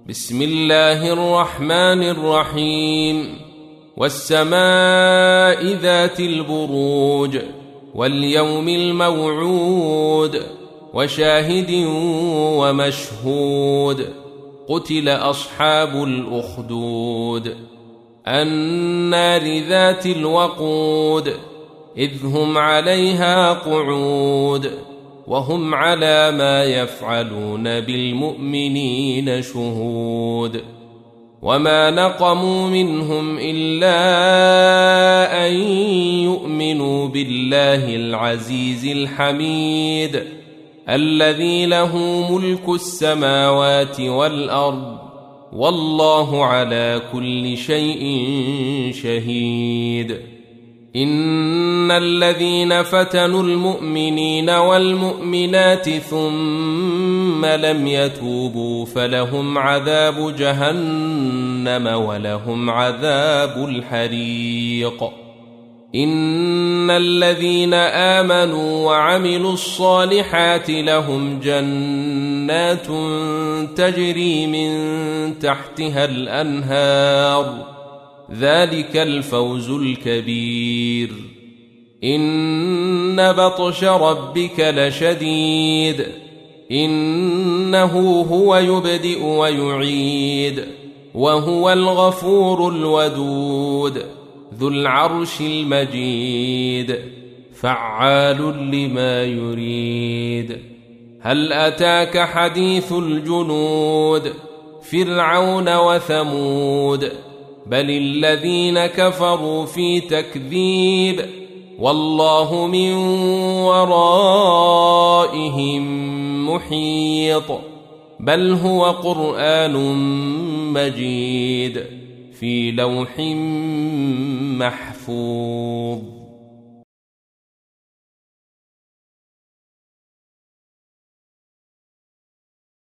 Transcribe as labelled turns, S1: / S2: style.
S1: بسم الله الرحمن الرحيم والسماء ذات البروج واليوم الموعود وشاهد ومشهود قتل أصحاب الأخدود النار ذات الوقود إذ هم عليها قعود وهم على ما يفعلون بالمؤمنين شهود وما نقموا منهم إلا أن يؤمنوا بالله العزيز الحميد الذي له ملك السماوات والأرض والله على كل شيء شهيد إن الذين فتنوا المؤمنين والمؤمنات ثم لم يتوبوا فلهم عذاب جهنم ولهم عذاب الحريق إن الذين آمنوا وعملوا الصالحات لهم جنات تجري من تحتها الأنهار ذلك الفوز الكبير إن بطش ربك لشديد إنه هو يبدئ ويعيد وهو الغفور الودود ذو العرش المجيد فعال لما يريد هل أتاك حديث الجنود فرعون وثمود بل الذين كفروا في تكذيب والله من ورائهم محيط بل هو قرآن مجيد في لوح محفوظ.